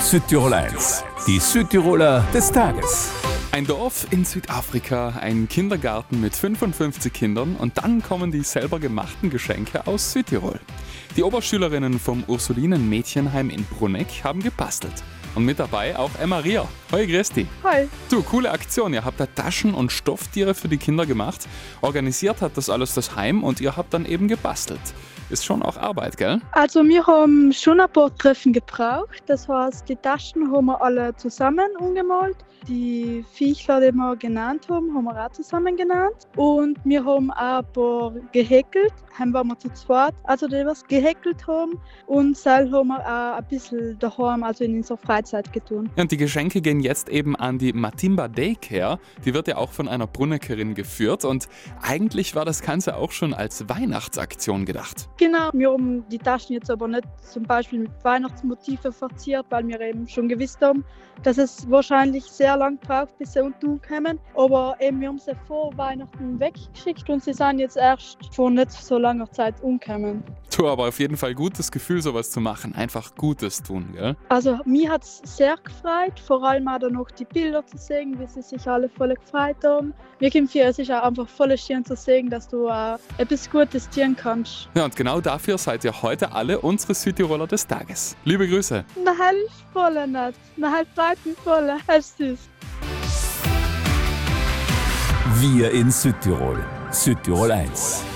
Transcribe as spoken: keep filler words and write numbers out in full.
Südtirol eins, die Südtiroler des Tages. Ein Dorf in Südafrika, ein Kindergarten mit fünfundfünfzig Kindern und dann kommen die selber gemachten Geschenke aus Südtirol. Die Oberschülerinnen vom Ursulinen-Mädchenheim in Bruneck haben gebastelt. Und mit dabei auch Emma-Ria. Hoi, grüß dich. Hi. Du, coole Aktion. Ihr habt da Taschen und Stofftiere für die Kinder gemacht. Organisiert hat das alles das Heim und ihr habt dann eben gebastelt. Ist schon auch Arbeit, gell? Also wir haben schon ein paar Treffen gebraucht. Das heißt, die Taschen haben wir alle zusammen umgemalt. Die Viecher, die wir genannt haben, haben wir auch zusammen genannt. Und wir haben auch ein paar gehäkelt. Heim waren wir zu zweit, also die was gehäkelt haben. Und Seil haben wir auch ein bisschen daheim, also in unserer Freizeit getan. Ja, und die Geschenke gehen jetzt eben an die Matimba Daycare. Die wird ja auch von einer Bruneckerin geführt. Und eigentlich war das Ganze auch schon als Weihnachtsaktion gedacht. Genau, wir haben die Taschen jetzt aber nicht zum Beispiel mit Weihnachtsmotiven verziert, weil wir eben schon gewusst haben, dass es wahrscheinlich sehr lang braucht, bis sie unten kommen. Aber eben, wir haben sie vor Weihnachten weggeschickt und sie sind jetzt erst vor nicht so langer Zeit umgekommen. Du, aber auf jeden Fall gutes Gefühl, sowas zu machen. Einfach Gutes tun, gell? Also mich hat es sehr gefreut, vor allem auch dann noch die Bilder zu sehen, wie sie sich alle voll gefreut haben. Mir kommt es ist auch einfach voll schön zu sehen, dass du äh, etwas Gutes tun kannst. Ja, und genau dafür seid ihr heute alle unsere Südtiroler des Tages. Liebe Grüße. Na halt voll nett, na halt breiten voll, echt süß. Wir in Südtirol. Südtirol eins.